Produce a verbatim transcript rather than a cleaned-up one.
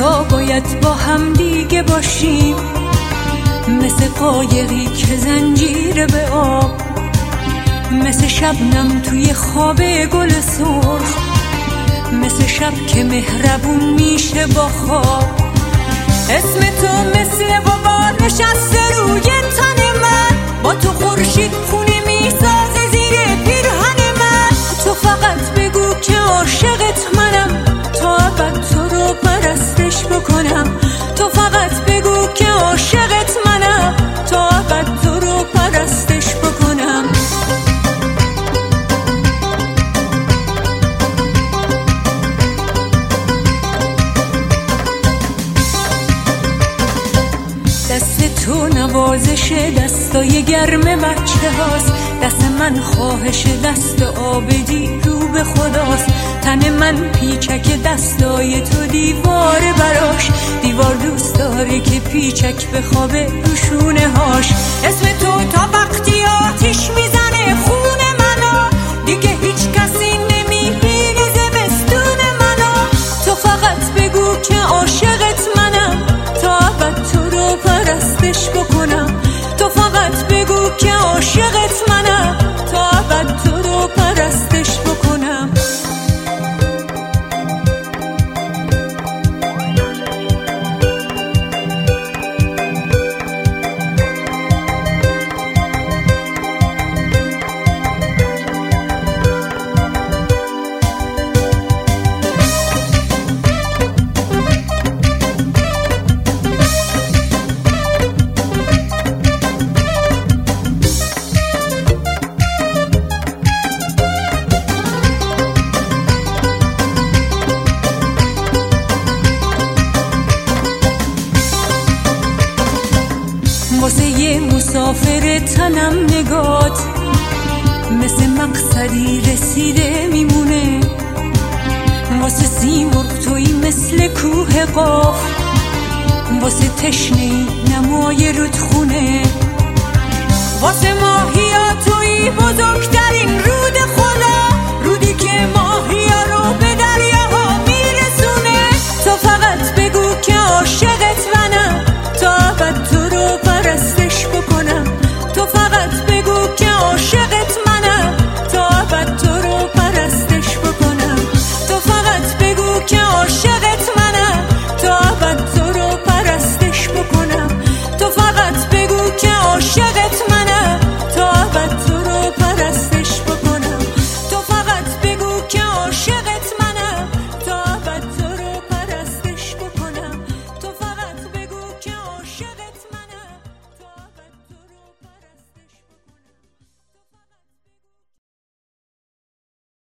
تا باید با هم دیگه باشیم، مثل قایقی که زنجیره به آب، مثل شبنم توی خواب گل سرخ، مثل شب که مهربون میشه با خواب. اسم تو مثل غبار نشسته روی تن من، با تو خورشید خونه میسازه زیر پیرهن من. تو فقط بگو که عاشقت منم، تا ابد تو رو پرستش بکنم. تو فقط بگو که عاشقت منم، تا ابد تو رو پرستش بکنم. دست تو نوازش دستای گرم بچه هاست، دست من خواهش دست آبدی رو به خداست. تن من پیچک دستای تو دیواره براش، دیوار دوست داره که پیچک بخوابه رو شونه هاش. اسم تو تا وقتی آتیش میزنه خون منو، دیگه هیچ کسی نمیبینه زمستون منو. تو فقط بگو که عاشقت منم، تا ابد تو رو پرستش بکنم. تو فقط بگو که عاشقت منم، تا ابد تو رو پرستش بکنم. واسه یه مسافر تنم نگات، مثل مقصدی رسیده میمونه. واسه سیمرغ توی مثل کوه قاف، واسه تشنه نمای رودخونه. واسه ماهیا توی بزرگترین رود خدا،